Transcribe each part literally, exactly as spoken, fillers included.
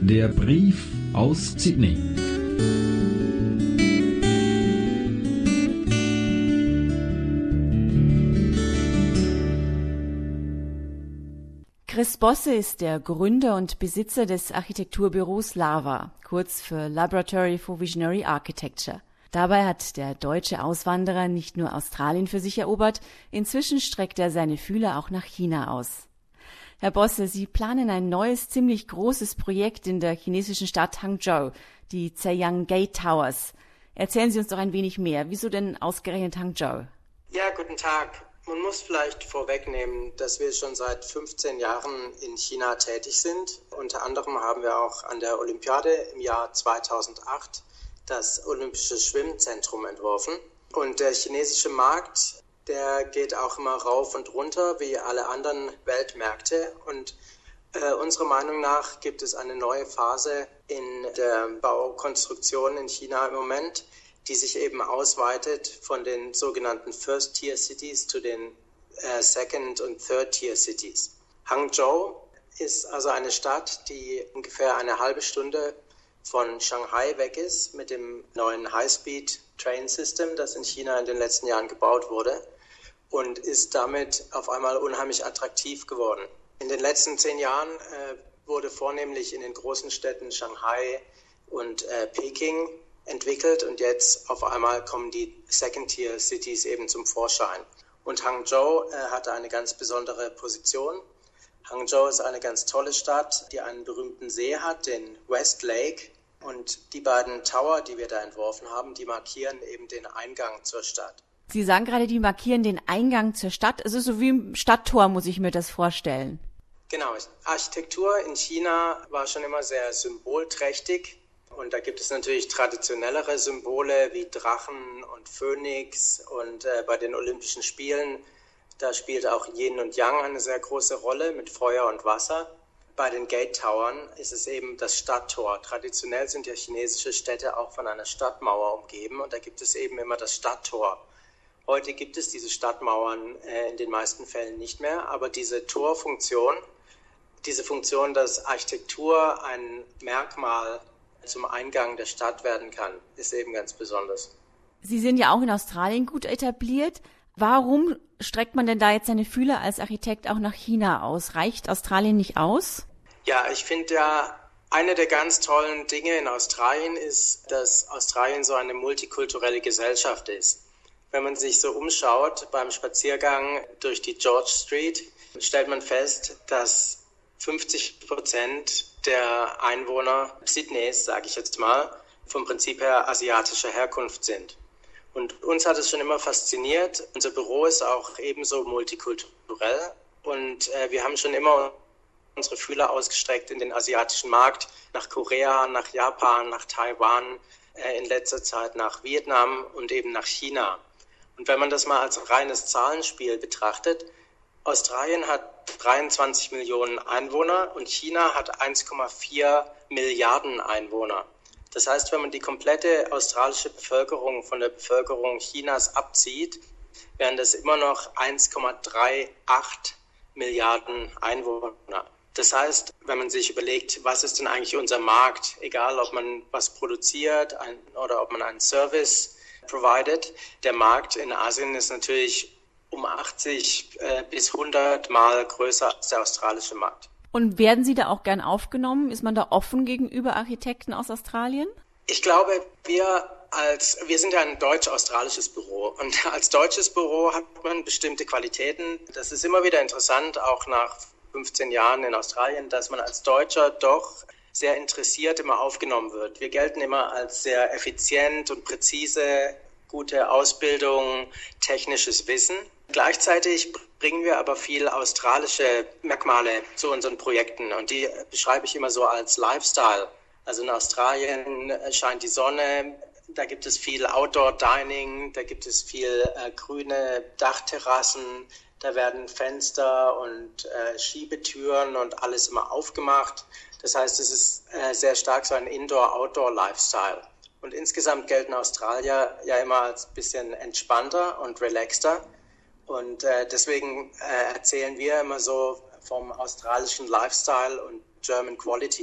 Der Brief aus Sydney. Chris Bosse ist der Gründer und Besitzer des Architekturbüros LAVA, kurz für Laboratory for Visionary Architecture. Dabei hat der deutsche Auswanderer nicht nur Australien für sich erobert, inzwischen streckt er seine Fühler auch nach China aus. Herr Bosse, Sie planen ein neues, ziemlich großes Projekt in der chinesischen Stadt Hangzhou, die Zhejiang Gate Towers. Erzählen Sie uns doch ein wenig mehr. Wieso denn ausgerechnet Hangzhou? Ja, guten Tag. Man muss vielleicht vorwegnehmen, dass wir schon seit fünfzehn Jahren in China tätig sind. Unter anderem haben wir auch an der Olympiade im Jahr zweitausendacht das Olympische Schwimmzentrum entworfen. Und der chinesische Markt, der geht auch immer rauf und runter wie alle anderen Weltmärkte. Und äh, unserer Meinung nach gibt es eine neue Phase in der Baukonstruktion in China im Moment, die sich eben ausweitet von den sogenannten First-Tier-Cities zu den äh, Second- und Third-Tier-Cities. Hangzhou ist also eine Stadt, die ungefähr eine halbe Stunde von Shanghai weg ist mit dem neuen High-Speed-Train-System, das in China in den letzten Jahren gebaut wurde, und ist damit auf einmal unheimlich attraktiv geworden. In den letzten zehn Jahren äh, wurde vornehmlich in den großen Städten Shanghai und äh, Peking entwickelt und jetzt auf einmal kommen die Second-Tier-Cities eben zum Vorschein. Und Hangzhou äh, hatte eine ganz besondere Position. Hangzhou ist eine ganz tolle Stadt, die einen berühmten See hat, den West Lake. Und die beiden Tower, die wir da entworfen haben, die markieren eben den Eingang zur Stadt. Sie sagen gerade, die markieren den Eingang zur Stadt. Es ist so wie im Stadttor, muss ich mir das vorstellen. Genau. Architektur in China war schon immer sehr symbolträchtig. Und da gibt es natürlich traditionellere Symbole wie Drachen und Phönix. Und äh, bei den Olympischen Spielen, da spielt auch Yin und Yang eine sehr große Rolle mit Feuer und Wasser. Bei den Gate Towern ist es eben das Stadttor. Traditionell sind ja chinesische Städte auch von einer Stadtmauer umgeben. Und da gibt es eben immer das Stadttor. Heute gibt es diese Stadtmauern äh, in den meisten Fällen nicht mehr. Aber diese Torfunktion, diese Funktion, dass Architektur ein Merkmal zum Eingang der Stadt werden kann, ist eben ganz besonders. Sie sind ja auch in Australien gut etabliert. Warum streckt man denn da jetzt seine Fühler als Architekt auch nach China aus? Reicht Australien nicht aus? Ja, ich finde ja, eine der ganz tollen Dinge in Australien ist, dass Australien so eine multikulturelle Gesellschaft ist. Wenn man sich so umschaut beim Spaziergang durch die George Street, stellt man fest, dass fünfzig Prozent der Einwohner Sydneys, sage ich jetzt mal, vom Prinzip her asiatischer Herkunft sind. Und uns hat es schon immer fasziniert. Unser Büro ist auch ebenso multikulturell. Und äh, wir haben schon immer unsere Fühler ausgestreckt in den asiatischen Markt, nach Korea, nach Japan, nach Taiwan, äh, in letzter Zeit nach Vietnam und eben nach China. Und wenn man das mal als reines Zahlenspiel betrachtet, Australien hat dreiundzwanzig Millionen Einwohner und China hat eins Komma vier Milliarden Einwohner. Das heißt, wenn man die komplette australische Bevölkerung von der Bevölkerung Chinas abzieht, wären das immer noch eins Komma achtunddreißig Milliarden Einwohner. Das heißt, wenn man sich überlegt, was ist denn eigentlich unser Markt, egal ob man was produziert ein, oder ob man einen Service providet, der Markt in Asien ist natürlich um achtzig äh, bis hundert Mal größer als der australische Markt. Und werden Sie da auch gern aufgenommen? Ist man da offen gegenüber Architekten aus Australien? Ich glaube, wir als wir sind ja ein deutsch-australisches Büro und als deutsches Büro hat man bestimmte Qualitäten. Das ist immer wieder interessant, auch nach fünfzehn Jahren in Australien, dass man als Deutscher doch sehr interessiert immer aufgenommen wird. Wir gelten immer als sehr effizient und präzise, gute Ausbildung, technisches Wissen. Gleichzeitig bringen wir aber viel australische Merkmale zu unseren Projekten und die beschreibe ich immer so als Lifestyle. Also in Australien scheint die Sonne, da gibt es viel Outdoor-Dining, da gibt es viel äh, grüne Dachterrassen, da werden Fenster und äh, Schiebetüren und alles immer aufgemacht. Das heißt, es ist äh, sehr stark so ein Indoor-Outdoor-Lifestyle. Und insgesamt gelten Australier ja immer als ein bisschen entspannter und relaxter. Und äh, deswegen äh, erzählen wir immer so vom australischen Lifestyle und German Quality.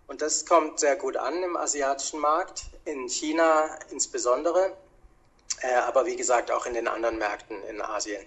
Und das kommt sehr gut an im asiatischen Markt, in China insbesondere, äh, aber wie gesagt auch in den anderen Märkten in Asien.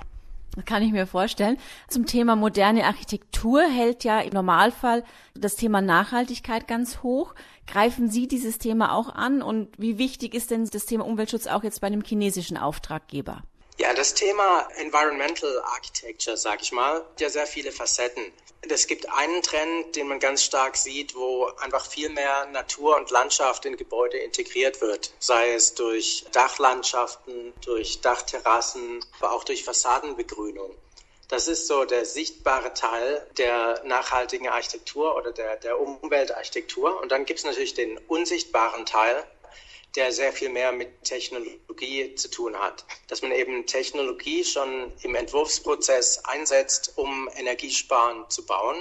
Das kann ich mir vorstellen. Zum Thema moderne Architektur hält ja im Normalfall das Thema Nachhaltigkeit ganz hoch. Greifen Sie dieses Thema auch an? Und wie wichtig ist denn das Thema Umweltschutz auch jetzt bei einem chinesischen Auftraggeber? Ja, das Thema Environmental Architecture, sag ich mal, hat ja sehr viele Facetten. Es gibt einen Trend, den man ganz stark sieht, wo einfach viel mehr Natur und Landschaft in Gebäude integriert wird. Sei es durch Dachlandschaften, durch Dachterrassen, aber auch durch Fassadenbegrünung. Das ist so der sichtbare Teil der nachhaltigen Architektur oder der, der Umweltarchitektur. Und dann gibt es natürlich den unsichtbaren Teil, der sehr viel mehr mit Technologie zu tun hat. Dass man eben Technologie schon im Entwurfsprozess einsetzt, um Energiesparen zu bauen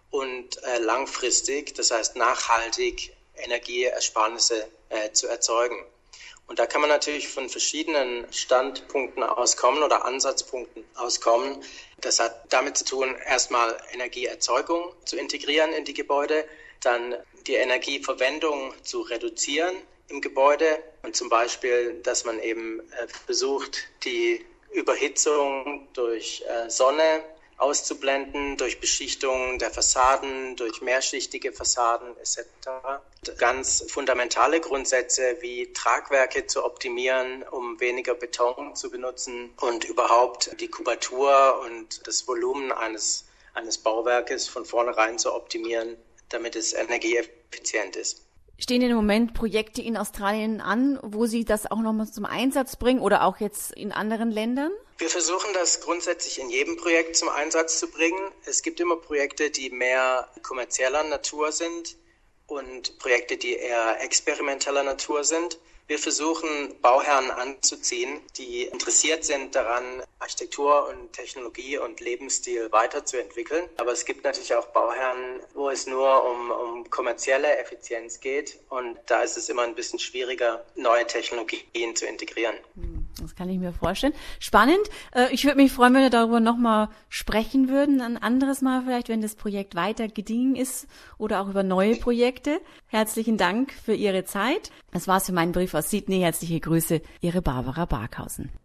und äh, langfristig, das heißt nachhaltig, Energieersparnisse äh, zu erzeugen. Und da kann man natürlich von verschiedenen Standpunkten auskommen oder Ansatzpunkten auskommen. Das hat damit zu tun, erstmal Energieerzeugung zu integrieren in die Gebäude, dann die Energieverwendung zu reduzieren im Gebäude und zum Beispiel, dass man eben äh, versucht, die Überhitzung durch äh, Sonne auszublenden, durch Beschichtung der Fassaden, durch mehrschichtige Fassaden et cetera. Ganz fundamentale Grundsätze wie Tragwerke zu optimieren, um weniger Beton zu benutzen und überhaupt die Kubatur und das Volumen eines, eines Bauwerkes von vornherein zu optimieren, damit es energieeffizient ist. Stehen im Moment Projekte in Australien an, wo Sie das auch nochmal zum Einsatz bringen oder auch jetzt in anderen Ländern? Wir versuchen das grundsätzlich in jedem Projekt zum Einsatz zu bringen. Es gibt immer Projekte, die mehr kommerzieller Natur sind und Projekte, die eher experimenteller Natur sind. Wir versuchen, Bauherren anzuziehen, die interessiert sind daran, Architektur und Technologie und Lebensstil weiterzuentwickeln. Aber es gibt natürlich auch Bauherren, wo es nur um, um kommerzielle Effizienz geht. Und da ist es immer ein bisschen schwieriger, neue Technologien zu integrieren. Das kann ich mir vorstellen. Spannend. Ich würde mich freuen, wenn wir darüber nochmal sprechen würden. Ein anderes Mal vielleicht, wenn das Projekt weiter gediehen ist oder auch über neue Projekte. Herzlichen Dank für Ihre Zeit. Das war's für meinen Brief aus Sydney. Herzliche Grüße, Ihre Barbara Barkhausen.